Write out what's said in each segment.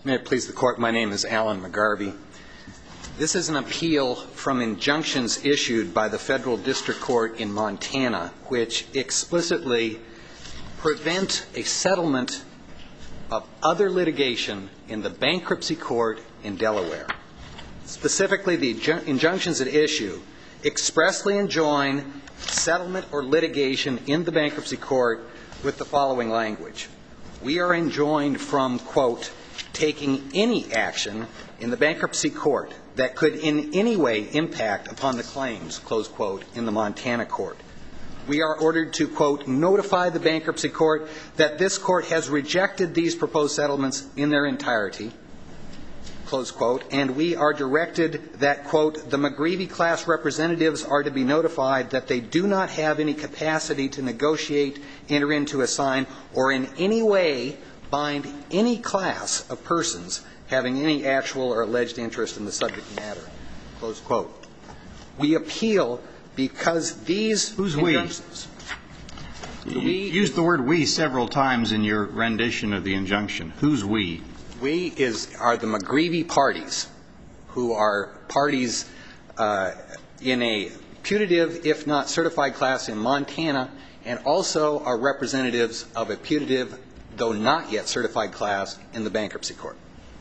May it please the Court, my name is Alan McGarvey. This is an appeal from injunctions issued by the Federal District Court in Montana, which explicitly prevent a settlement of other litigation in the bankruptcy court in Delaware. Specifically, the injunctions at issue expressly enjoin settlement or litigation in the bankruptcy court with the following language. We are enjoined from, quote, taking any action in the bankruptcy court that could in any way impact upon the claims, close quote, in the Montana court. We are ordered to, quote, notify the bankruptcy court that this court has rejected these proposed settlements in their entirety, close quote, and we are directed that, quote, the McGreevy class representatives are to be notified that they do not have any capacity to negotiate, enter into, assign, or in any way bind any class of persons having any actual or alleged interest in the subject matter, close quote. We appeal because these injunctions. You used the word we several times in your rendition of the injunction. Who's we? We are the McGreevy parties, who are parties in a putative, if not certified class in Montana, and also are representatives of a putative, though not yet certified class in the bankruptcy court.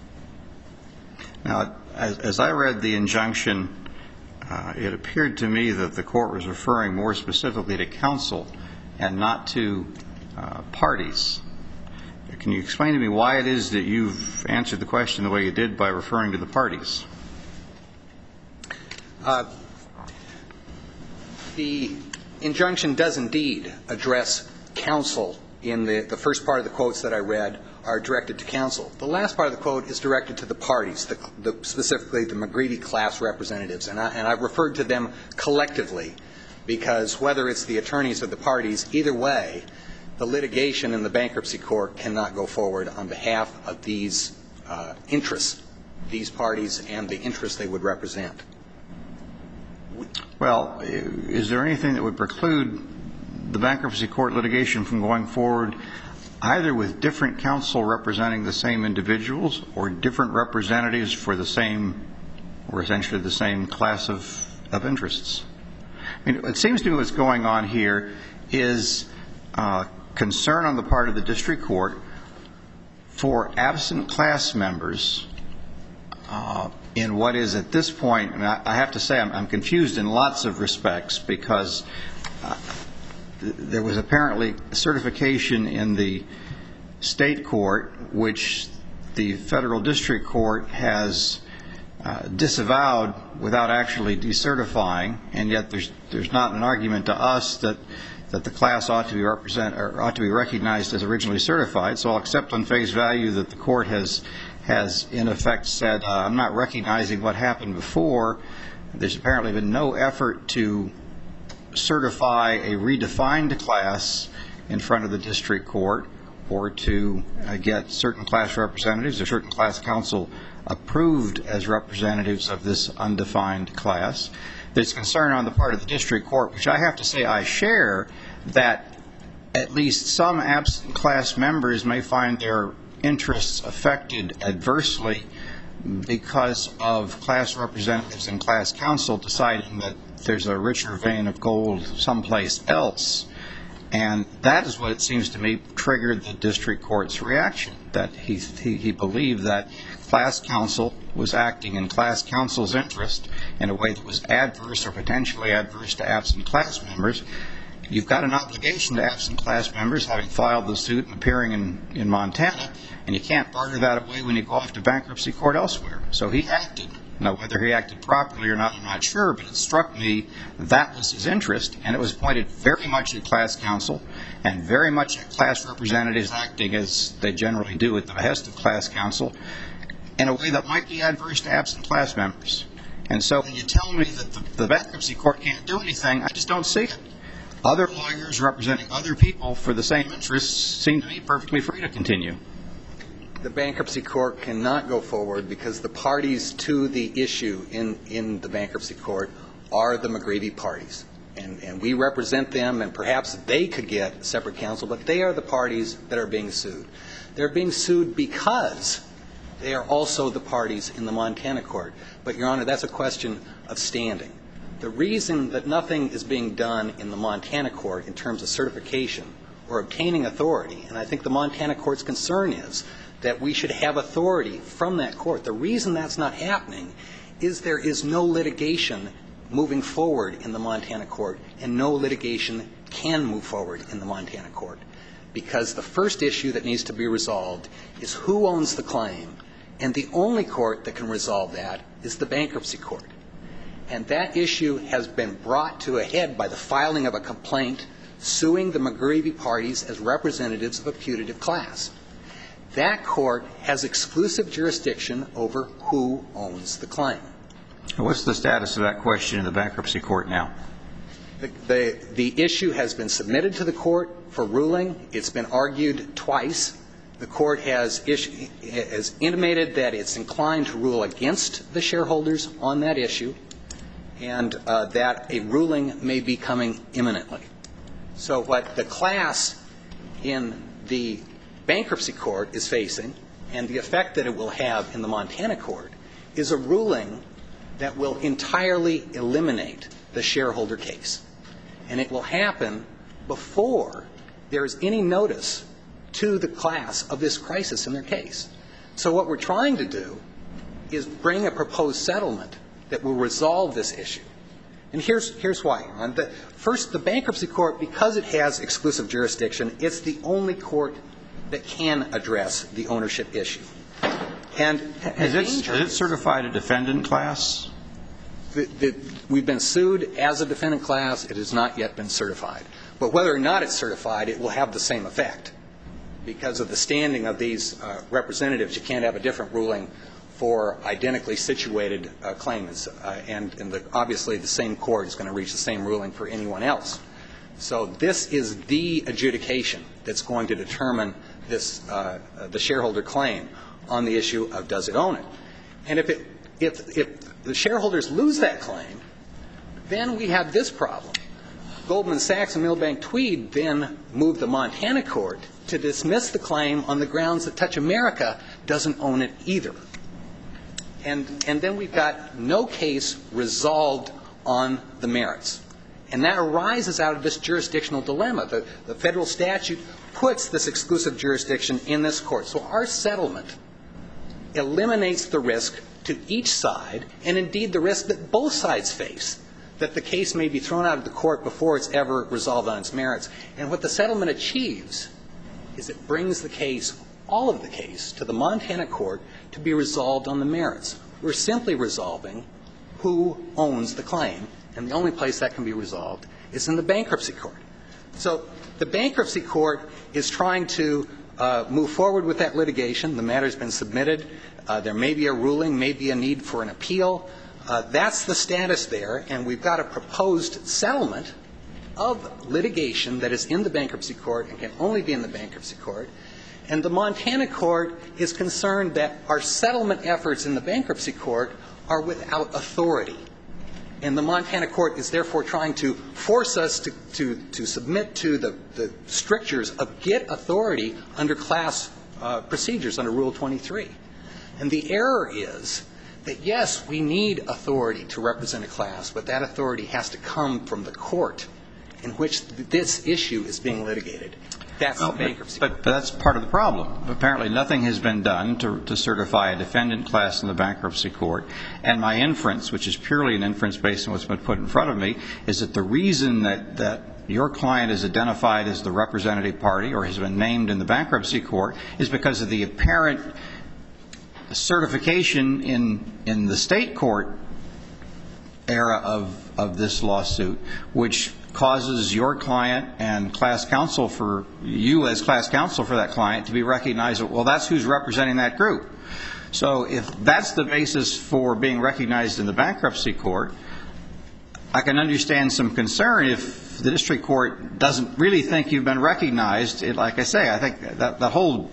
Now, as I read the injunction, it appeared to me that the court was referring more specifically to counsel and not to parties. Can you explain to me why it is that you've answered the question the way you did by referring to the parties? The injunction does indeed address counsel. In the first part of the quotes that I read are directed to counsel. The last part of the quote is directed to the parties, specifically the McGreevy class representatives. And I've referred to them collectively because whether it's the attorneys or the parties, either way, the litigation in the bankruptcy court cannot go forward on behalf of these interests, these parties, and the interests they would represent. Well, is there anything that would preclude the bankruptcy court litigation from going forward either with different counsel representing the same individuals or different representatives for the same or essentially the same class of interests? I mean, it seems to me what's going on here is concern on the part of the district court for absent class members in what is at this point, and I have to say I'm confused in lots of respects because there was apparently certification in the state court which the federal district court has disavowed without actually decertifying, and yet there's not an argument to us that the class ought to be recognized as originally certified. So I'll accept on face value that the court has in effect said I'm not recognizing what happened before. There's apparently been no effort to certify a redefined class in front of the district court or to get certain class representatives or certain class counsel approved as representatives of this undefined class. There's concern on the part of the district court, which I have to say I share, that at least some absent class members may find their interests affected adversely because of class representatives and class counsel deciding that there's a richer vein of gold someplace else. And that is what it seems to me triggered the district court's reaction, that he believed that class counsel was acting in class counsel's interest in a way that was adverse or potentially adverse to absent class members. You've got an obligation to absent class members having filed the suit and appearing in Montana, and you can't barter that away when you go off to bankruptcy court elsewhere. So he acted. Now, whether he acted properly or not, I'm not sure, but it struck me that was his interest, and it was pointed very much at class counsel and very much at class representatives acting as they generally do at the behest of class counsel in a way that might be adverse to absent class members. And so when you tell me that the bankruptcy court can't do anything, I just don't see it. Other lawyers representing other people for the same interests seem to be perfectly free to continue. The bankruptcy court cannot go forward because the parties to the issue in the bankruptcy court are the McGreevy parties. And we represent them, and perhaps they could get separate counsel, but they are the parties that are being sued. They're being sued because They are also the parties in the Montana court. But, Your Honor, that's a question of standing. The reason that nothing is being done in the Montana court in terms of certification or obtaining authority, and I think the Montana court's concern is that we should have authority from that court. The reason that's not happening is there is no litigation moving forward in the Montana court, and no litigation can move forward in the Montana court, because the first issue that needs to be resolved is who owns the claim, and the only court that can resolve that is the bankruptcy court. And that issue has been brought to a head by the filing of a complaint suing the McGreevy parties as representatives of a putative class. That court has exclusive jurisdiction over who owns the claim. What's the status of that question in the bankruptcy court now? The issue has been submitted to the court for ruling. It's been argued twice. The court has intimated that it's inclined to rule against the shareholders on that issue, and that a ruling may be coming imminently. So what the class in the bankruptcy court is facing, and the effect that it will have in the Montana court, is a ruling that will entirely eliminate the shareholder case. And it will happen before there is any notice to the class of this crisis in their case. So what we're trying to do is bring a proposed settlement that will resolve this issue. And here's why. First, the bankruptcy court, because it has exclusive jurisdiction, it's the only court that can address the ownership issue. And has it certified a defendant class? We've been sued as a defendant class. It has not yet been certified. But whether or not it's certified, it will have the same effect. Because of the standing of these representatives, you can't have a different ruling for identically situated claimants. And obviously the same court is going to reach the same ruling for anyone else. So this is the adjudication that's going to determine this, the shareholder claim on the issue of does it own it. And if the shareholders lose that claim, then we have this problem. Goldman Sachs and Milbank Tweed then moved the Montana court to dismiss the claim on the grounds that Touch America doesn't own it either. And then we've got no case resolved on the merits. And that arises out of this jurisdictional dilemma. The federal statute puts this exclusive jurisdiction in this court. So our settlement eliminates the risk to each side, and indeed the risk that both sides face, that the case may be thrown out of the court before it's ever resolved on its merits. And what the settlement achieves is it brings the case, all of the case, to the Montana court to be resolved on the merits. We're simply resolving who owns the claim, and the only place that can be resolved is in the bankruptcy court. So the bankruptcy court is trying to move forward with that litigation. The matter's been submitted. There may be a ruling, may be a need for an appeal. That's the status there, and we've got a proposed settlement of litigation that is in the bankruptcy court and can only be in the bankruptcy court. And the Montana court is concerned that our settlement efforts in the bankruptcy court are without authority. And the Montana court is therefore trying to force us to submit to the strictures of get authority under class procedures under Rule 23. And the error is that, yes, we need authority to represent a class, but that authority has to come from the court in which this issue is being litigated. That's the bankruptcy court. But that's part of the problem. Apparently nothing has been done to certify a defendant class in the bankruptcy court. And my inference, which is purely an inference based on what's been put in front of me, is that the reason that your client is identified as the representative party or has been named in the bankruptcy court is because of the apparent certification in the state court era of this lawsuit, which causes your client and class counsel for you as class counsel for that client to be recognized. Well, that's who's representing that group. So if that's the basis for being recognized in the bankruptcy court, I can understand some concern if the district court doesn't really think you've been recognized. Like I say, I think that whole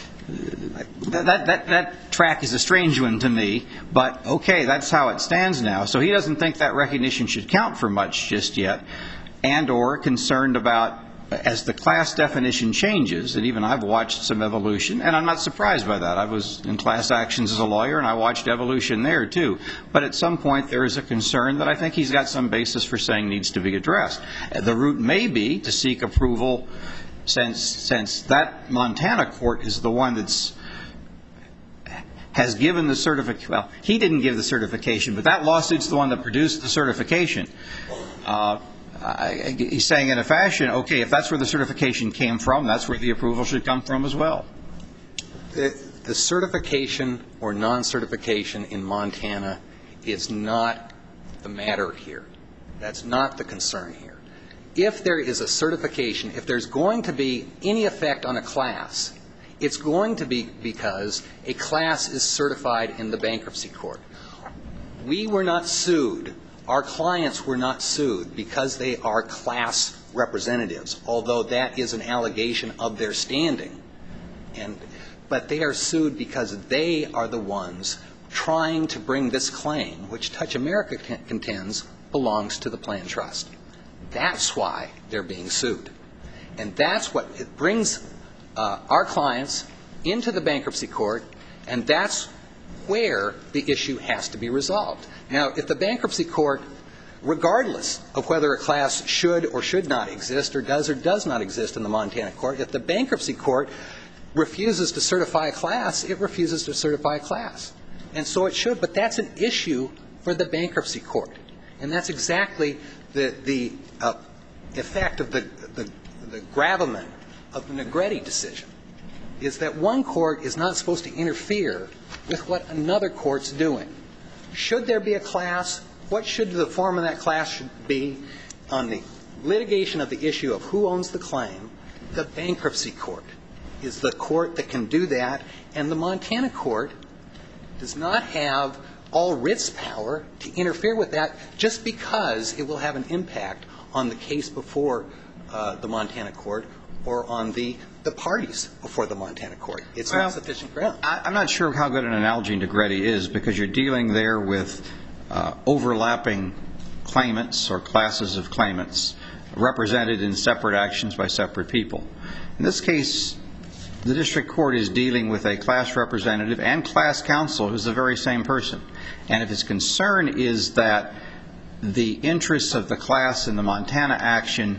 that track is a strange one to me, but okay, that's how it stands now. So he doesn't think that recognition should count for much just yet, and or concerned about as the class definition changes, and even I've watched some evolution, and I'm not surprised by that. I was in class actions as a lawyer, and I watched evolution there, too. But at some point, there is a concern that I think he's got some basis for saying needs to be addressed. The route may be to seek approval, since that Montana court is the one that's has given the certification. Well, he didn't give the certification, but that lawsuit's the one that produced the certification. He's saying in a fashion, okay, if that's where the certification came from, that's where the approval should come from as well. The certification or non-certification in Montana is not the matter here. That's not the concern here. If there is a certification, if there's going to be any effect on a class, it's going to be because a class is certified in the bankruptcy court. We were not sued. Our clients were not sued because they are class representatives, although that is an allegation of their standing. But they are sued because they are the ones trying to bring this claim, which Touch America contends belongs to the plan trust. That's why they're being sued. And that's what it brings our clients into the bankruptcy court, and that's where the issue has to be resolved. Now, if the bankruptcy court, regardless of whether a class should or should not exist or does not exist in the Montana court, if the bankruptcy court refuses to certify a class, it refuses to certify a class. And so it should, but that's an issue for the bankruptcy court. And that's exactly the effect of the gravamen of the Negretti decision, is that one court is not supposed to interfere with what another court's doing. Should there be a class? What should the form of that class be? On the litigation of the issue of who owns the claim, the bankruptcy court is the court that can do that, and the Montana court does not have all writs power to interfere with that just because it will have an impact on the case before the Montana court or on the parties before the Montana court. It's not sufficient ground. I'm not sure how good an analogy Negretti is, because you're dealing there with overlapping claimants or classes of claimants represented in separate actions by separate people. In this case, the district court is dealing with a class representative and class counsel who's the very same person. And if his concern is that the interests of the class in the Montana action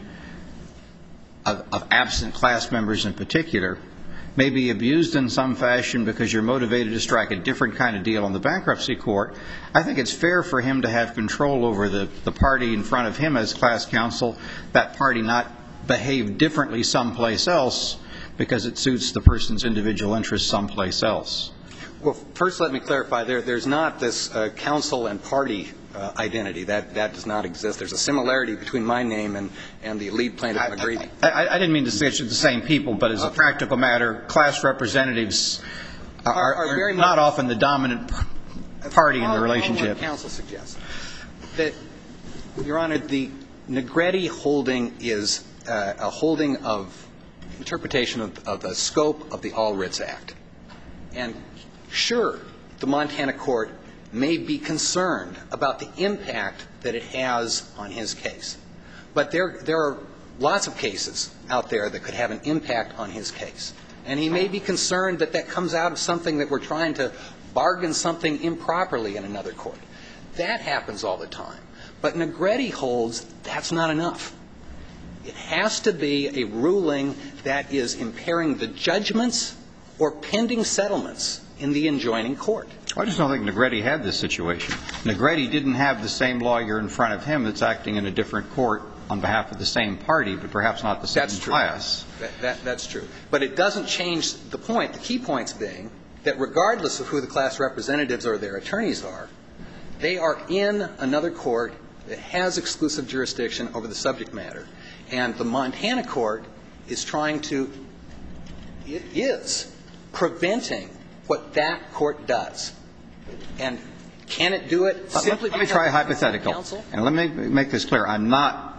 of absent class members in particular may be abused in some fashion because you're motivated to strike a different kind of deal on the bankruptcy court, I think it's fair for him to have control over the party in front of him as class counsel, that party not behave differently someplace else because it suits the person's individual interests someplace else. Well, first let me clarify, there's not this counsel and party identity. That does not exist. There's a similarity between my name and the lead plaintiff, McGreevy. I didn't mean to say it's the same people, but as a practical matter, class representatives are not often the dominant party in the relationship. What counsel suggests. That, Your Honor, the Negretti holding is a holding of interpretation of the scope of the All Writs Act. And sure, the Montana court may be concerned about the impact that it has on his case. But there are lots of cases out there that could have an impact on his case. And he may be concerned that that comes out of something that we're trying to bargain something improperly in another court. That happens all the time. But Negretti holds that's not enough. It has to be a ruling that is impairing the judgments or pending settlements in the enjoining court. I just don't think Negretti had this situation. Negretti didn't have the same lawyer in front of him that's acting in a different court on behalf of the same party, but perhaps not the same class. That's true. But it doesn't change the point, the key points being that regardless of who the class representatives or their attorneys are, they are in another court that has exclusive jurisdiction over the subject matter. And the Montana court is trying to, it is preventing what that court does. And can it do it simply because Let me try a hypothetical. Counsel? And let me make this clear. I'm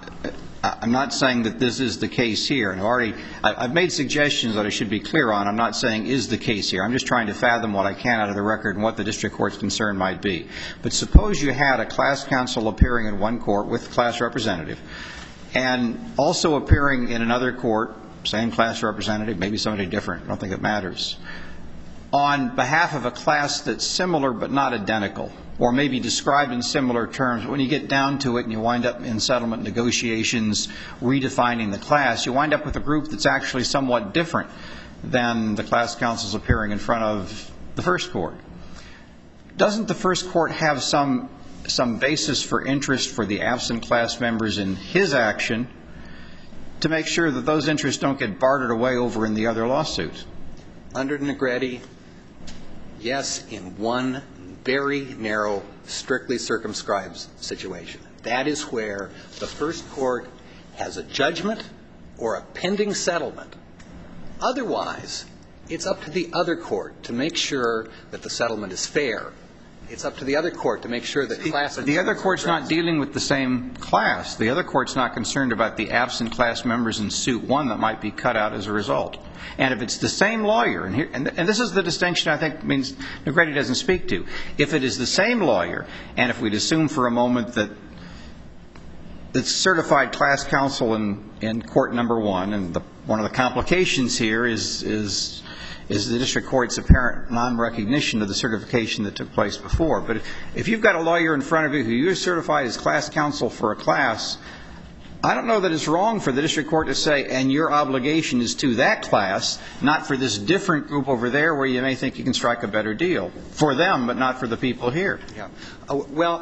not saying that this is the case here. And I've made suggestions that I should be clear on. I'm not saying is the case here. I'm just trying to fathom what I can out of the record and what the district court's concern might be. But suppose you had a class counsel appearing in one court with a class representative, and also appearing in another court, same class representative, maybe somebody different, I don't think it matters, on behalf of a class that's similar but not identical, or maybe described in similar terms. When you get down to it and you wind up in settlement negotiations redefining the class, you wind up with a group that's actually somewhat different than the class counsels appearing in front of the first court. Doesn't the first court have some basis for interest for the absent class members in his action to make sure that those interests don't get bartered away over in the other lawsuits? Under Negretti, yes, in one very narrow, strictly circumscribed situation. That is where the first court has a judgment or a pending settlement. Otherwise, it's up to the other court to make sure that the settlement is fair. It's up to the other court to make sure that class... The other court's not dealing with the same class. The other court's not concerned about the absent class members in suit one that might be cut out as a result. And if it's the same lawyer, and this is the distinction I think means Negretti doesn't speak to. If it is the same lawyer, and if we'd assume for a moment that it's certified class counsel in court number one, and one of the complications here is the district court's apparent non-recognition of the certification that took place before. But if you've got a lawyer in front of you who you're certified as class counsel for a class, I don't know that it's wrong for the district court to say, and your obligation is to that class, not for this different group over there where you may think you can strike a better deal. For them, but not for the people here. Yeah. Well,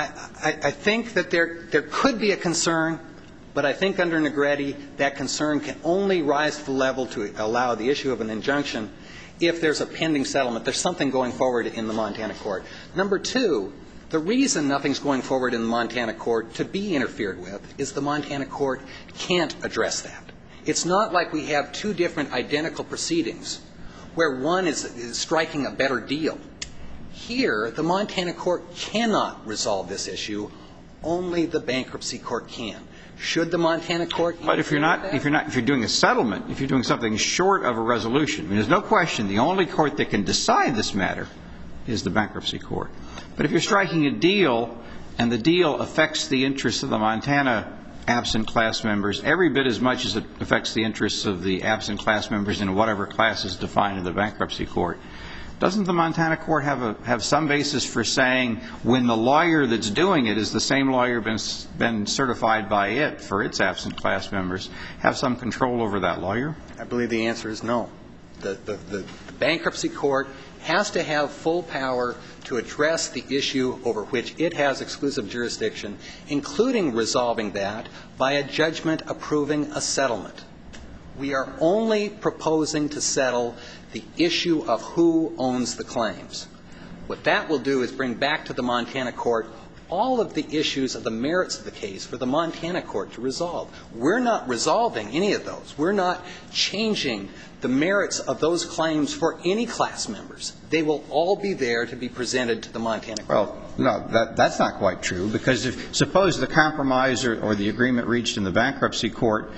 I think that there could be a concern, but I think under Negretti that concern can only rise to the level to allow the issue of an injunction if there's a pending settlement. There's something going forward in the Montana court. Number two, the reason nothing's going forward in the Montana court to be interfered with is the Montana court can't address that. It's not like we have two different identical proceedings where one is striking a better deal. Here, the Montana court cannot resolve this issue. Only the bankruptcy court can. Should the Montana court... But if you're doing a settlement, if you're doing something short of a resolution, I mean, there's no question the only court that can decide this matter is the bankruptcy court. But if you're striking a deal and the deal affects the interests of the Montana absent class members every bit as much as it affects the interests of the absent class members in whatever class is defined in the bankruptcy court, doesn't the Montana court have some basis for saying when the lawyer that's doing it is the same lawyer been certified by it for its absent class members, have some control over that lawyer? I believe the answer is no. The bankruptcy court has to have full power to address the issue over which it has exclusive jurisdiction, including resolving that by a judgment approving a settlement. We are only proposing to settle the issue of who owns the claims. What that will do is bring back to the Montana court all of the issues of the merits of the case for the Montana court to resolve. We're not resolving any of those. We're not changing the merits of those claims for any class members. They will all be there to be presented to the Montana court. Well, no, that's not quite true, because suppose the compromise or the agreement reached in the bankruptcy court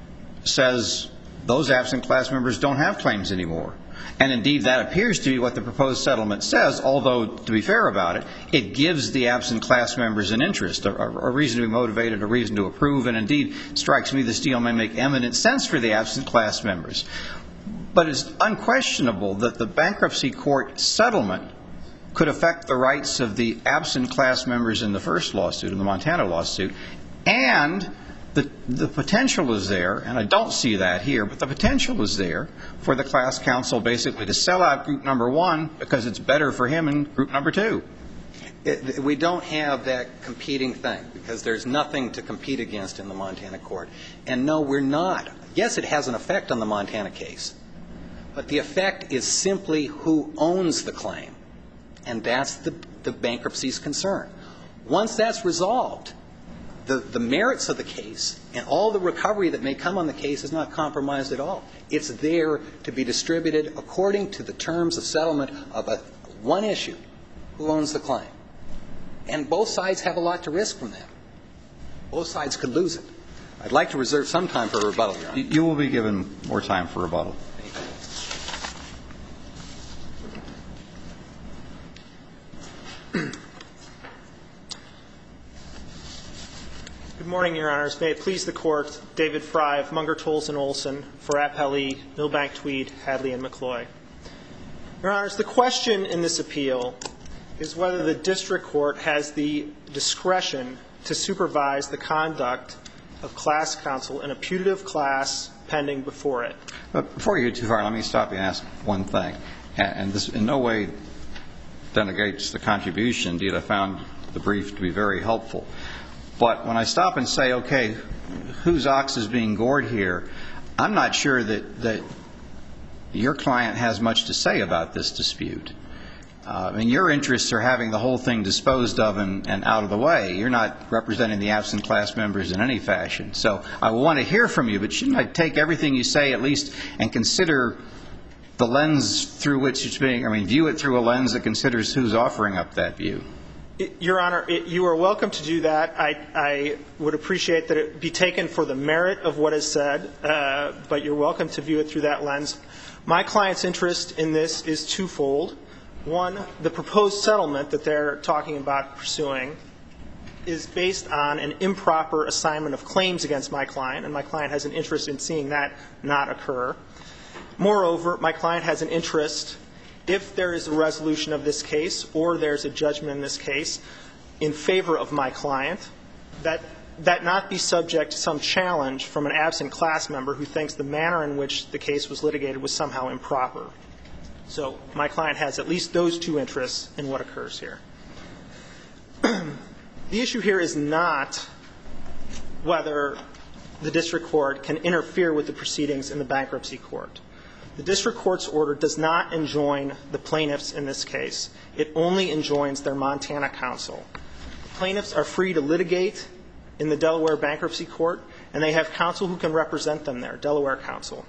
says those absent class members don't have claims anymore. And indeed, that appears to be what the proposed settlement says, although, to be fair about it, it gives the absent class members an interest, a reason to be motivated, a reason to approve, and indeed, strikes me this deal may make eminent sense for the absent class members. But it's unquestionable that the bankruptcy court settlement could affect the rights of the absent class members in the first lawsuit, in the Montana lawsuit, and the potential is there, and I don't see that here, but the potential is there for the class counsel basically to sell out group number one because it's better for him in group number two. We don't have that competing thing, because there's nothing to compete against in the Montana court. And no, we're not. Yes, it has an effect on the Montana case, but the effect is simply who owns the claim, and that's the bankruptcy's concern. Once that's resolved, the merits of the case and all the recovery that may come on the case is not compromised at all. It's there to be distributed according to the terms of settlement of one issue, who owns the claim. And both sides have a lot to risk from that. Both sides could lose it. I'd like to reserve some time for rebuttal, Your Honor. You will be given more time for rebuttal. Good morning. morning, Your Honors. May it please the Court, David Fry of Munger, Tolles & Olson for Appellee, Milbank, Tweed, Hadley, and McCloy. Your Honors, the question in this appeal is whether the district court has the discretion to supervise the conduct of class counsel in a putative class pending before it. But before you get too far, let me stop you and ask one thing. And this in no way denigrates the contribution. Indeed, I found the brief to be very helpful. But when I stop and say, okay, whose ox is being gored here, I'm not sure that your client has much to say about this dispute. I mean, your interests are having the whole thing disposed of and out of the way. You're not representing the absent class members in any fashion. So I want to hear from you, but shouldn't I take everything you say at least and consider the lens through which it's being, view it through a lens that considers who's offering up that view? Your Honor, you are welcome to do that. I would appreciate that it be taken for the merit of what is said, but you're welcome to view it through that lens. My client's interest in this is twofold. One, the proposed settlement that they're talking about pursuing is based on an improper assignment of claims against my client, and my client has an interest in seeing that not occur. Moreover, my client has an interest, if there is a resolution of this case or there's a judgment in this case in favor of my client, that not be subject to some challenge from an absent class member who thinks the manner in which the case was litigated was somehow improper. So my client has at least those two interests in what occurs here. The issue here is not whether the district court can interfere with the proceedings in the bankruptcy court. The district court's order does not enjoin the plaintiffs in this case. It only enjoins their Montana counsel. The plaintiffs are free to litigate in the Delaware bankruptcy court, and they have counsel who can represent them there, Delaware counsel.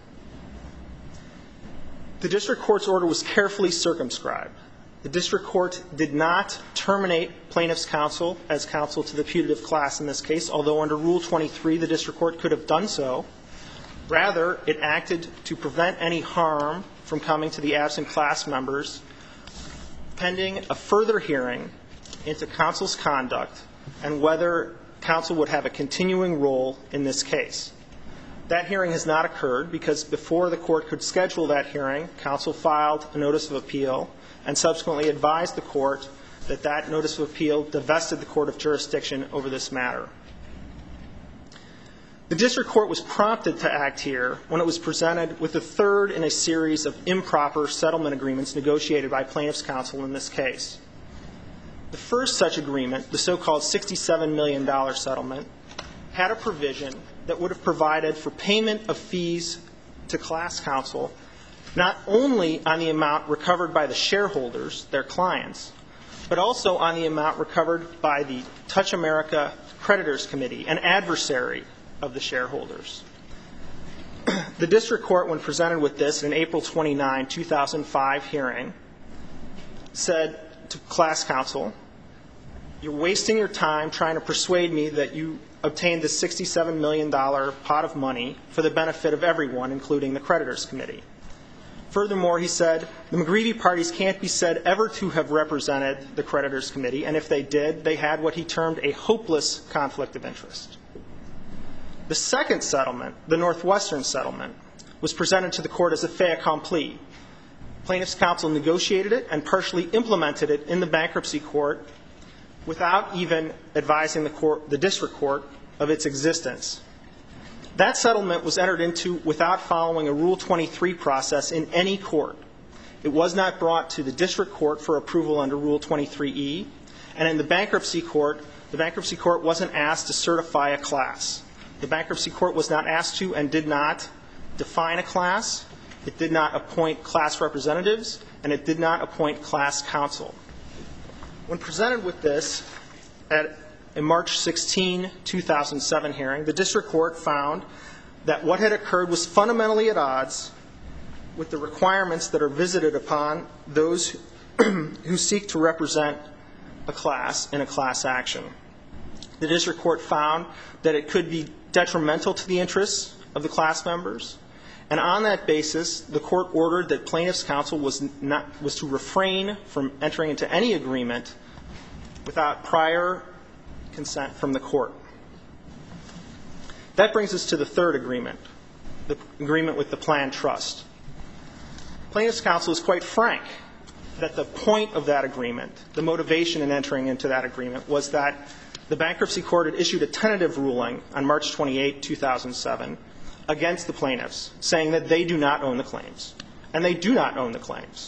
The district court's order was carefully circumscribed. The district court did not terminate plaintiffs' counsel as counsel to the putative class in this case, although under Rule 23 the district court could have done so. Rather, it acted to prevent any harm from coming to the absent class members pending a further hearing into counsel's conduct and whether counsel would have a continuing role in this case. That hearing has not occurred because before the court could schedule that hearing, counsel filed a notice of appeal and subsequently advised the court that that notice of appeal divested the court of jurisdiction over this matter. The district court was prompted to act here when it was presented with the third in a series of improper settlement agreements negotiated by plaintiffs' counsel in this case. The first such agreement, the so-called $67 million settlement, had a provision that would have provided for payment of fees to class counsel not only on the amount recovered by the shareholders, their clients, but also on the amount recovered by the Touch America Creditors Committee, an adversary of the shareholders. The district court, when presented with this in April 29, 2005 hearing, said to class counsel, "You're wasting your time trying to persuade me that you obtained this $67 million pot of money for the benefit of everyone, including the Creditors Committee." Furthermore, he said, "The McGreevy parties can't be said ever to have represented the Creditors Committee, and if they did, they had what he termed a hopeless conflict of interest." The second settlement, the Northwestern settlement, was presented to the court as a fait accompli. Plaintiffs' counsel negotiated it and partially implemented it in the bankruptcy court without even advising the district court of its existence. That settlement was entered into without following a Rule 23 process in any court. It was not brought to the district court for approval under Rule 23E, and in the bankruptcy court wasn't asked to certify a class. The bankruptcy court was not asked to and did not define a class. It did not appoint class representatives, and it did not appoint class counsel. When presented with this at a March 16, 2007 hearing, the district court found that what had occurred was fundamentally at odds with the requirements that are visited upon those who seek to represent a class in a class action. The district court found that it could be detrimental to the interests of the class members, and on that basis, the court ordered that plaintiffs' counsel was to refrain from entering into any agreement without prior consent from the court. That brings us to the third agreement, the agreement with the planned trust. Plaintiff's counsel is quite frank that the point of that agreement, the motivation in entering into that agreement, was that the bankruptcy court had issued a tentative ruling on March 28, 2007, against the plaintiffs, saying that they do not own the claims. And they do not own the claims.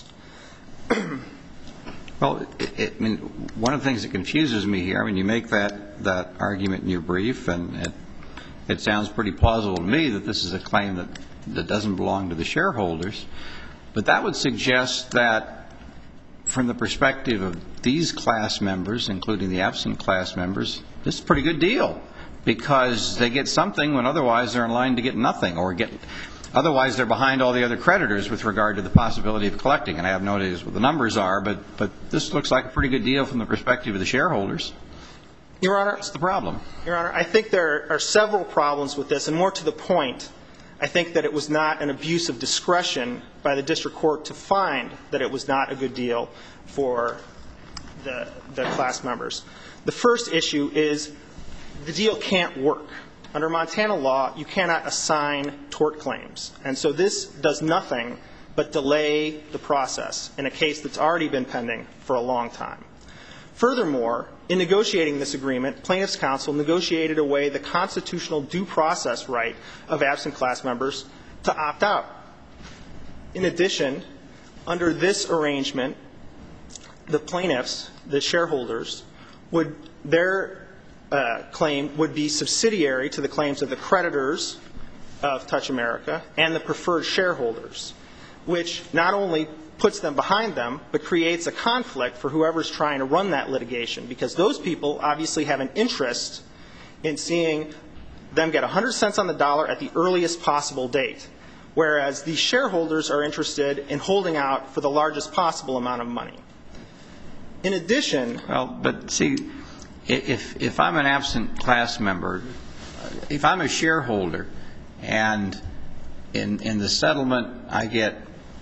Well, I mean, one of the things that confuses me here, I mean, you make that argument in your brief, and it sounds pretty plausible to me that this is a claim that doesn't belong to the shareholders. But that would suggest that from the perspective of these class members, including the absent class members, this is a pretty good deal, because they get something when otherwise they're in line to get nothing, or otherwise they're behind all the other creditors with regard to the possibility of collecting. And I have no idea what the numbers are, but this looks like a pretty good deal from the perspective of the shareholders. Your Honor, what's the problem? Your Honor, I think there are several problems with this, and more to the point, I think that it was not an abuse of discretion by the district court to find that it was not a good deal for the class members. The first issue is the deal can't work. Under Montana law, you cannot assign tort claims. And so this does nothing but delay the process in a case that's already been pending for a long time. Furthermore, in negotiating this agreement, plaintiff's counsel negotiated away the constitutional due process right of absent class members to opt out. In addition, under this arrangement, the plaintiffs, the shareholders, their claim would be subsidiary to the claims of the creditors of Touch America and the preferred shareholders, which not only puts them behind them, but creates a conflict for whoever's trying to run that litigation, because those people obviously have an interest in seeing them get 100 cents on the dollar at the earliest possible date, whereas the shareholders are interested in holding out for the largest possible amount of money. In addition... Well, but see, if I'm an absent class member, if I'm a shareholder, and in the settlement I get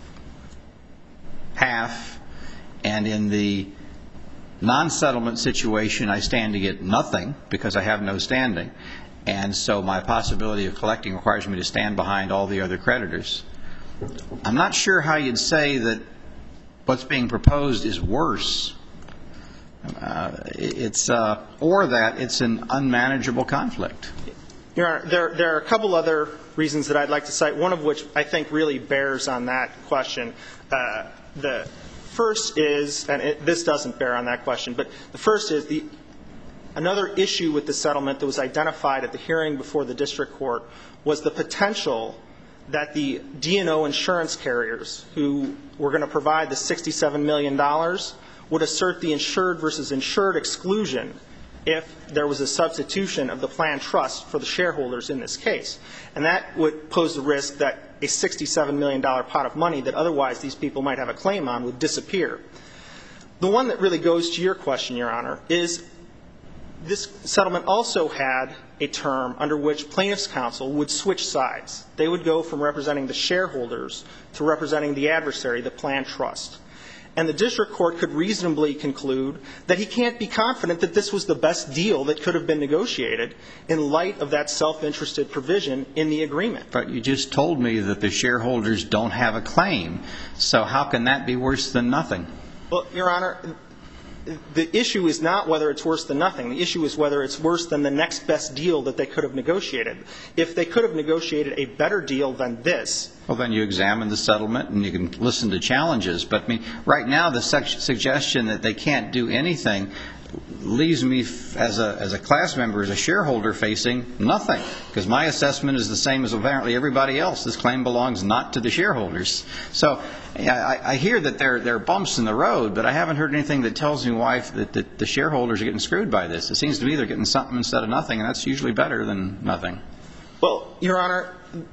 half, and in the non-settlement situation I stand to get nothing because I have no standing, and so my possibility of collecting requires me to stand behind all the other creditors, I'm not sure how you'd say that what's being proposed is worse. Or that it's an unmanageable conflict. Your Honor, there are a couple other reasons that I'd like to cite, one of which I think really bears on that question. The first is, and this doesn't bear on that question, but the first is another issue with the settlement that was identified at the hearing before the district court was the potential that the D&O insurance carriers who were going to provide the $67 million would assert the insured versus insured exclusion if there was a substitution of the planned trust for the shareholders in this case. And that would pose the risk that a $67 million pot of money that otherwise these people might have a claim on would disappear. The one that really goes to your question, Your Honor, is this settlement also had a term under which plaintiff's counsel would switch sides. They would go from representing the shareholders to representing the adversary, the planned trust. And the district court could reasonably conclude that he can't be confident that this was the best deal that could have been negotiated in light of that self-interested provision in the agreement. But you just told me that the shareholders don't have a claim. So how can that be worse than nothing? Well, Your Honor, the issue is not whether it's worse than nothing. The issue is whether it's worse than the next best deal that they could have negotiated. If they could have negotiated a better deal than this. Well, then you examine the settlement and you can listen to challenges. But I mean, right now the suggestion that they can't do anything leaves me as a class member, as a shareholder, facing nothing. Because my assessment is the same as apparently everybody else. This claim belongs not to the shareholders. So I hear that there are bumps in the road, but I haven't heard anything that tells me why the shareholders are getting screwed by this. It seems to me they're getting something instead of nothing, and that's usually better than nothing. Well, Your Honor,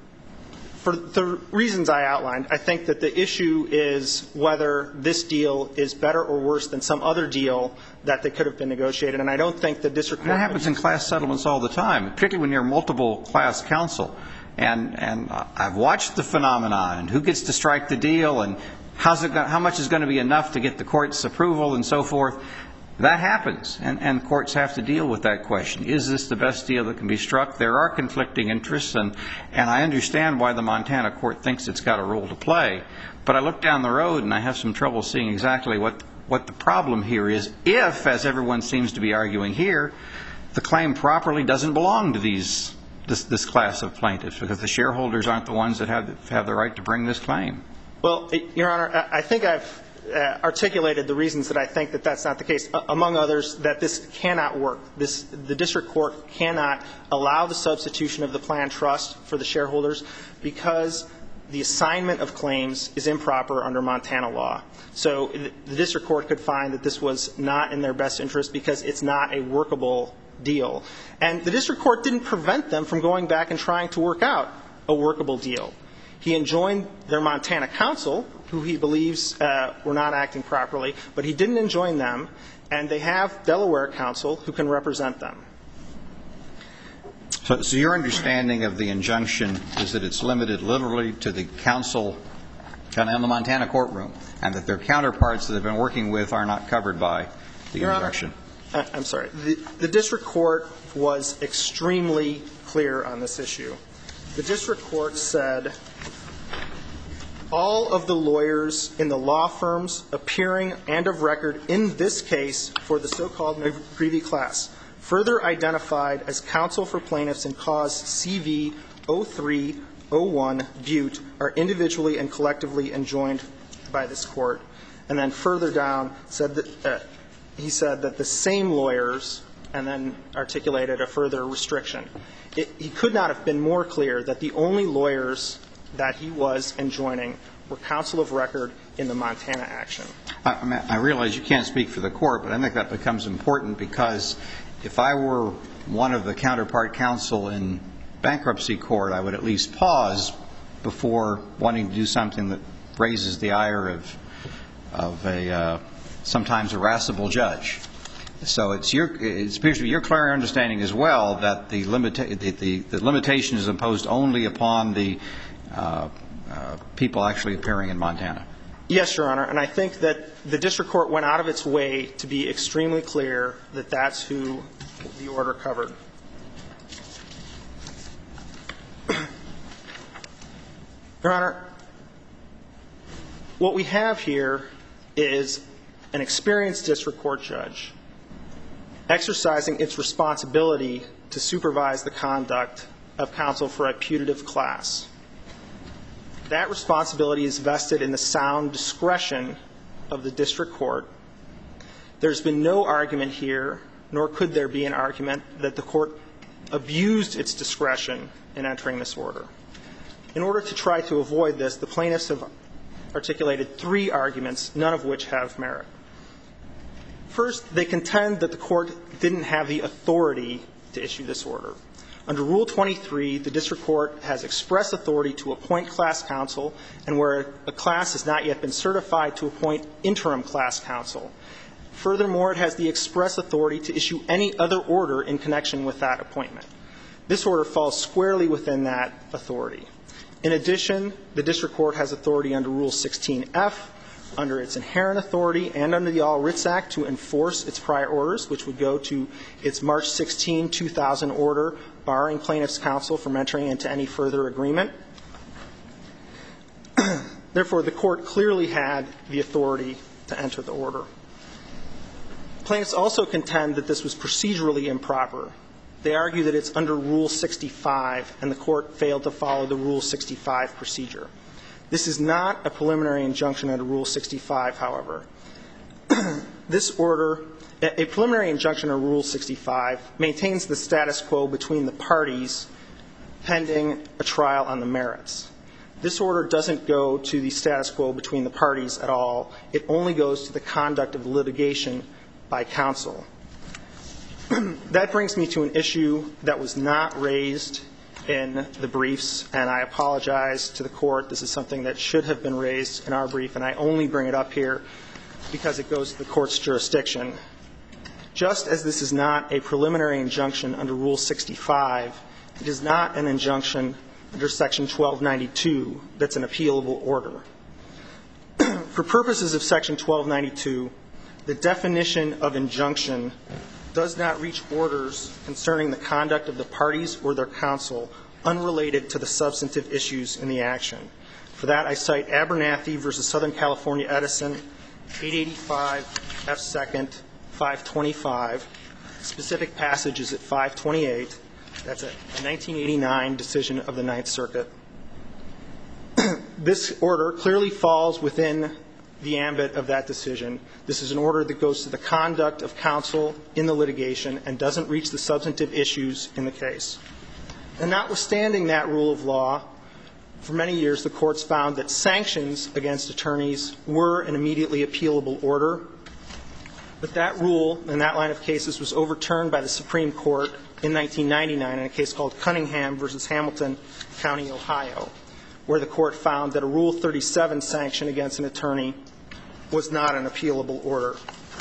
for the reasons I outlined, I think that the issue is whether this deal is better or worse than some other deal that they could have been negotiated. And I don't think the district court... That happens in class settlements all the time, particularly when you're multiple class counsel. And I've watched the phenomenon, and who gets to strike the deal, and how much is going to be enough to get the court's approval and so forth. That happens, and courts have to deal with that question. Is this the best deal that can be struck? There are conflicting interests, and I understand why the Montana court thinks it's got a role to play. But I look down the road, and I have some trouble seeing exactly what the problem here is if, as everyone seems to be arguing here, the claim properly doesn't belong to this class of plaintiffs, because the shareholders aren't the ones that have the right to bring this claim. Well, Your Honor, I think I've articulated the reasons that I think that that's not the case, among others, that this cannot work. The district court cannot allow the substitution of the plan trust for the shareholders because the assignment of claims is improper under Montana law. So the district court could find that this was not in their best interest because it's not a workable deal. And the district court didn't prevent them from going back and trying to work out a workable deal. He enjoined their Montana counsel, who he believes were not acting properly, but he didn't enjoin them, and they have Delaware counsel who can represent them. So your understanding of the injunction is that it's limited literally to the counsel in the Montana courtroom, and that their counterparts that they've been working with are not covered by the injunction? Your Honor, I'm sorry. The district court was extremely clear on this issue. The district court said all of the lawyers in the law firms appearing and of record in this case for the so-called McGreevy class further identified as counsel for plaintiffs in cause CV 0301 Butte are individually and collectively enjoined by this court. And then further down said that he said that the same lawyers, and then articulated a further restriction. He could not have been more clear that the only lawyers that he was enjoining were counsel of record in the Montana action. I realize you can't speak for the court, but I think that becomes important because if I were one of the counterpart counsel in bankruptcy court, I would at least pause before wanting to do something that raises the ire of a sometimes irascible judge. So it appears to be your clear understanding as well that the limitation is imposed only upon the people actually appearing in Montana. Yes, Your Honor, and I think that the district court went out of its way to be extremely clear that that's who the order covered. Your Honor, what we have here is an experienced district court judge exercising its responsibility to supervise the conduct of counsel for a putative class. That responsibility is vested in the sound discretion of the district court. There's been no argument here, nor could there be an argument, that the court abused its discretion in entering this order. In order to try to avoid this, the plaintiffs have articulated three arguments, none of which have merit. First, they contend that the court didn't have the authority to issue this order. Under Rule 23, the district court has express authority to appoint class counsel, and where a class has not yet been certified, to appoint interim class counsel. Furthermore, it has the express authority to issue any other order in connection with that appointment. This order falls squarely within that authority. In addition, the district court has authority under Rule 16F, under its inherent authority, and under the All Writs Act to enforce its prior orders, which would go to its March 16, 2000 order barring plaintiffs' counsel from entering into any further agreement. Therefore, the court clearly had the authority to enter the order. Plaintiffs also contend that this was procedurally improper. They argue that it's under Rule 65, and the court failed to follow the Rule 65 procedure. This is not a preliminary injunction under Rule 65, however. This order, a preliminary injunction under Rule 65, maintains the status quo between the parties pending a trial on the merits. This order doesn't go to the status quo between the parties at all. It only goes to the conduct of litigation by counsel. That brings me to an issue that was not raised in the briefs, and I apologize to the court. This is something that should have been raised in our brief, and I only bring it up here because it goes to the court's jurisdiction. Just as this is not a preliminary injunction under Rule 65, it is not an injunction under Section 1292 that's an appealable order. For purposes of Section 1292, the definition of injunction does not reach orders concerning the conduct of the parties or their counsel unrelated to the substantive issues in the action. For that, I cite Abernathy v. Southern California Edison, 885 F. 2nd, 525. Specific passage is at 528. That's a 1989 decision of the Ninth Circuit. This order clearly falls within the ambit of that decision. This is an order that goes to the conduct of counsel in the litigation and doesn't reach the substantive issues in the case. And notwithstanding that rule of law, for many years the courts found that sanctions against attorneys were an immediately appealable order. But that rule in that line of cases was overturned by the Supreme Court in 1999 in a case called Cunningham v. Hamilton County, Ohio, where the court found that a Rule 37 sanction against an attorney was not an appealable order.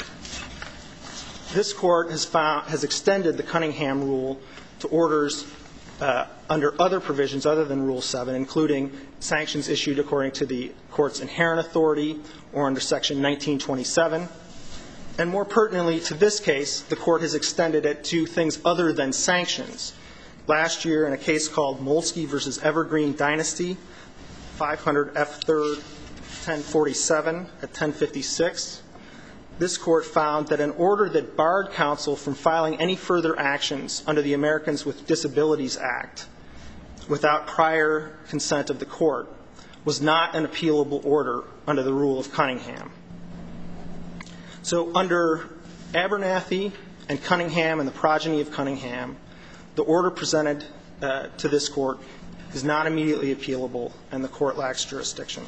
This court has extended the Cunningham rule to orders under other provisions other than Rule 7, including sanctions issued according to the court's inherent authority or under Section 1927. And more pertinently to this case, the court has extended it to things other than sanctions. Last year, in a case called Molsky v. Evergreen Dynasty, 500 F. 3rd, 1047 at 1056, this court found that an order that barred counsel from filing any further actions under the Americans with Disabilities Act without prior consent of the court was not an appealable order under the rule of Cunningham. So under Abernathy and Cunningham and the progeny of Cunningham, the order presented to this court is not immediately appealable and the court lacks jurisdiction.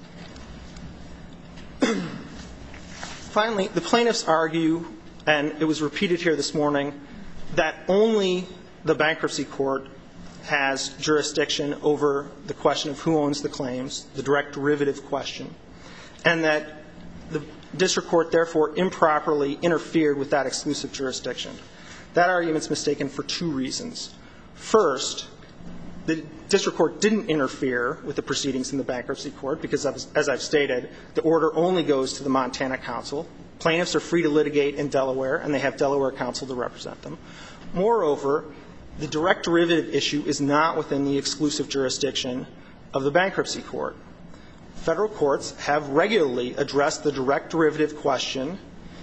Finally, the plaintiffs argue, and it was repeated here this morning, that only the bankruptcy court has jurisdiction over the question of who owns the claims, the direct derivative question, and that the district court therefore improperly interfered with that exclusive jurisdiction. That argument is mistaken for two reasons. First, the district court didn't interfere with the proceedings in the bankruptcy court because, as I've stated, the order only goes to the Montana counsel. Plaintiffs are free to litigate in Delaware, and they have Delaware counsel to represent them. Moreover, the direct derivative issue is not within the exclusive jurisdiction of the bankruptcy court. Federal courts have regularly addressed the direct derivative question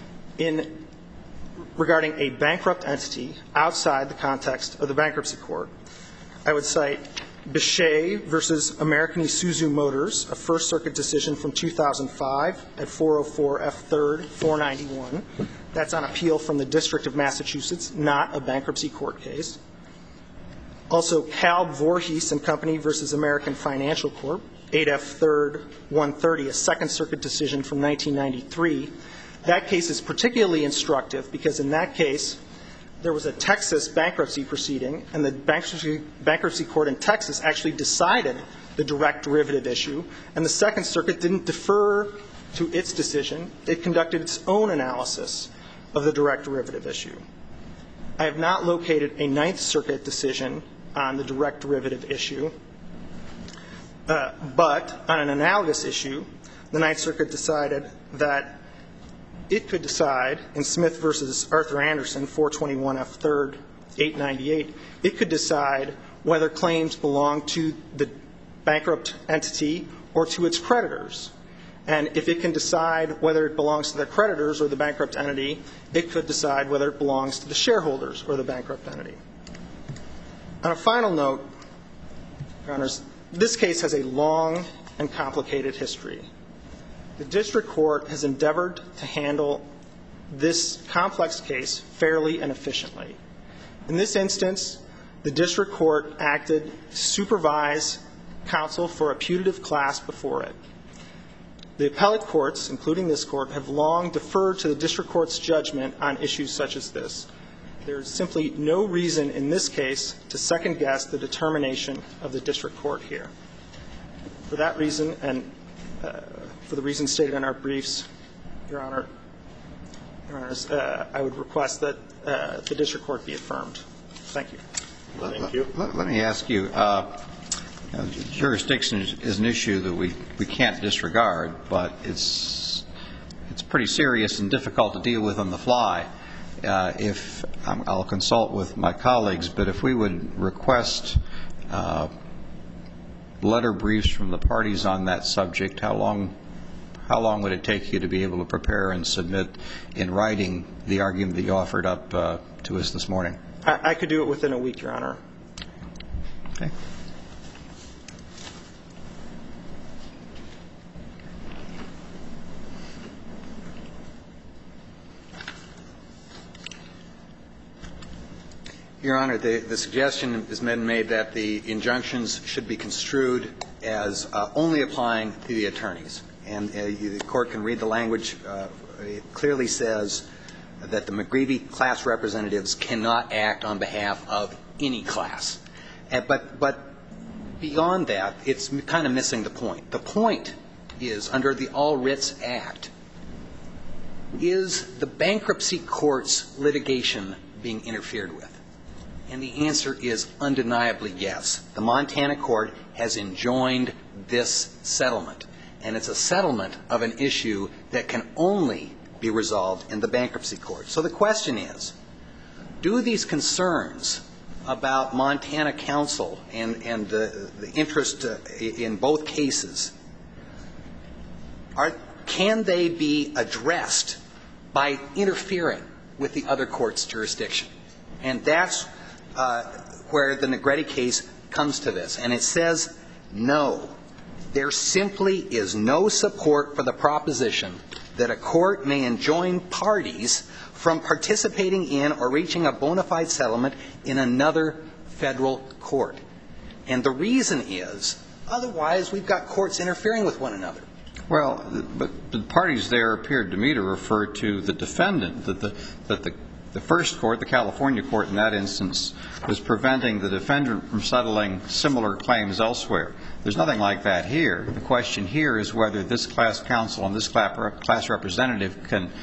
regarding a bankrupt entity outside the context of the bankruptcy court. I would cite Bechet v. American Isuzu Motors, a First Circuit decision from 2005 at 404 F. 3rd, 491. That's on appeal from the District of Massachusetts, not a bankruptcy court case. Also, Calb Voorhees and Company v. American Financial Corp., 8 F. 3rd, 130, a Second Circuit decision from 1993. That case is particularly instructive because in that case, there was a Texas bankruptcy proceeding, and the bankruptcy court in Texas actually decided the direct derivative issue, and the Second Circuit didn't defer to its decision. It conducted its own analysis of the direct derivative issue. I have not located a Ninth Circuit decision on the direct derivative issue, but on an analogous issue, the Ninth Circuit decided that it could decide in Smith v. Arthur Anderson, 421 F. 3rd, 898, it could decide whether claims belong to the bankrupt entity or to its creditors. And if it can decide whether it belongs to the creditors or the bankrupt entity, it could decide whether it belongs to the shareholders or the bankrupt entity. On a final note, Your Honors, this case has a long and complicated history. The district court has endeavored to handle this complex case fairly and efficiently. In this instance, the district court acted to supervise counsel for a putative class before it. The appellate courts, including this court, have long deferred to the district court's judgment on issues such as this. There is simply no reason in this case to second-guess the determination of the district court here. For that reason, and for the reasons stated in our briefs, Your Honors, I would request that the district court be affirmed. Thank you. Thank you. Let me ask you, jurisdiction is an issue that we can't disregard, but it's it's pretty serious and difficult to deal with on the fly. If I'll consult with my colleagues, but if we would request letter briefs from the parties on that subject, how long would it take you to be able to prepare and submit in writing the argument that you offered up to us this morning? I could do it within a week, Your Honor. Okay. Your Honor, the suggestion has been made that the injunctions should be construed as only applying to the attorneys. And the Court can read the language. It clearly says that the McGreevy class representatives cannot act on behalf of any class. But beyond that, it's kind of missing the point. The point is, under the All Writs Act, is the bankruptcy court's litigation being interfered with? And the answer is undeniably yes. The Montana court has enjoined this settlement. And it's a settlement of an issue that can only be resolved in the bankruptcy court. So the question is, do these concerns about Montana counsel and the interest in both cases, can they be addressed by interfering with the other court's jurisdiction? And that's where the Negretti case comes to this. And it says, no, there simply is no support for the proposition that a court may enjoin parties from participating in or reaching a bona fide settlement in another federal court. And the reason is, otherwise we've got courts interfering with one another. Well, but the parties there appeared to me to refer to the defendant, that the first court, the California court in that instance, was preventing the defendant from settling similar claims elsewhere. There's nothing like that here. The question here is whether this class counsel and this class representative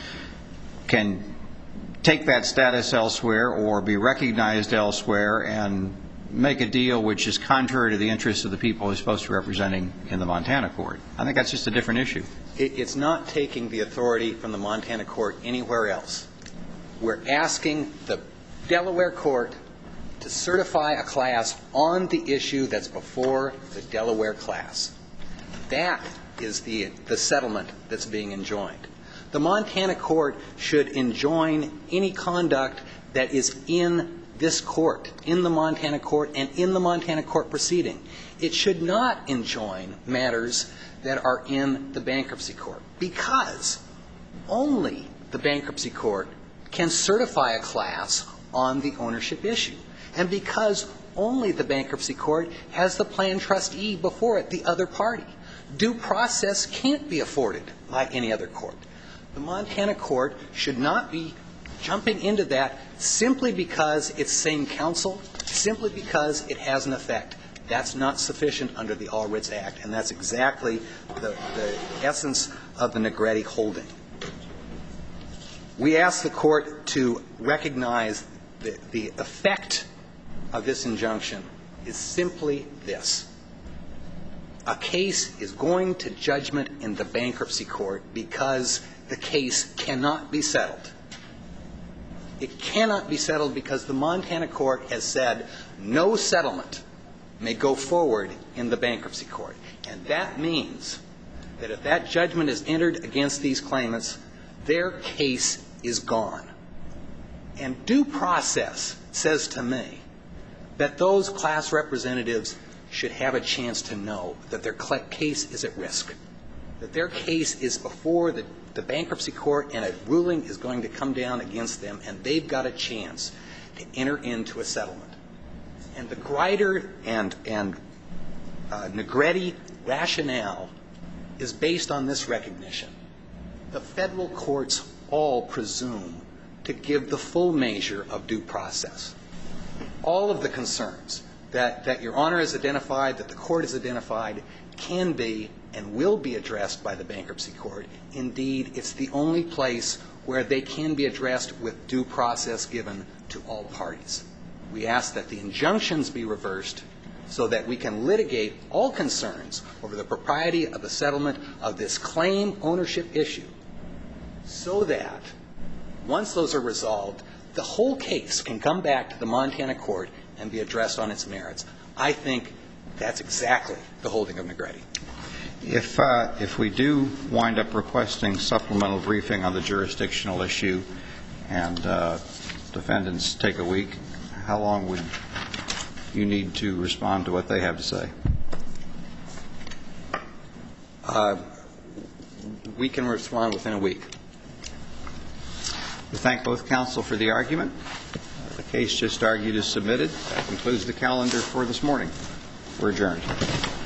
can take that status elsewhere or be recognized elsewhere and make a deal which is contrary to the interests of the people he's supposed to be representing in the Montana court. I think that's just a different issue. It's not taking the authority from the Montana court anywhere else. We're asking the Delaware court to certify a class on the issue that's before the Delaware class. That is the settlement that's being enjoined. The Montana court should enjoin any conduct that is in this court, in the Montana court and in the Montana court proceeding. It should not enjoin matters that are in the bankruptcy court, because only the bankruptcy court can certify a class on the ownership issue, and because only the bankruptcy court has the plan trustee before it, the other party. Due process can't be afforded by any other court. The Montana court should not be jumping into that simply because it's same counsel, simply because it has an effect. That's not sufficient under the All Writs Act, and that's exactly the essence of the Negretti holding. We ask the court to recognize that the effect of this injunction is simply this. A case is going to judgment in the bankruptcy court because the case cannot be settled. It cannot be settled because the Montana court has said no settlement may go forward in the bankruptcy court. And that means that if that judgment is entered against these claimants, their case is gone. And due process says to me that those class representatives should have a chance to know that their case is at risk, that their case is before the bankruptcy court and a ruling is going to come down against them, and they've got a chance to enter into a settlement. And the Grider and Negretti rationale is based on this recognition. The federal courts all presume to give the full measure of due process. All of the concerns that Your Honor has identified, that the court has identified, can be and will be addressed by the bankruptcy court. Indeed, it's the only place where they can be addressed with due process given to all parties. We ask that the injunctions be reversed so that we can litigate all concerns over the propriety of the settlement of this claim ownership issue so that once those are resolved, the whole case can come back to the Montana court and be addressed on its merits. I think that's exactly the holding of Negretti. If we do wind up requesting supplemental briefing on the jurisdictional issue and defendants take a week, how long would you need to respond to what they have to say? We can respond within a week. We thank both counsel for the argument. The case just argued is submitted. That concludes the calendar for this morning. We're adjourned.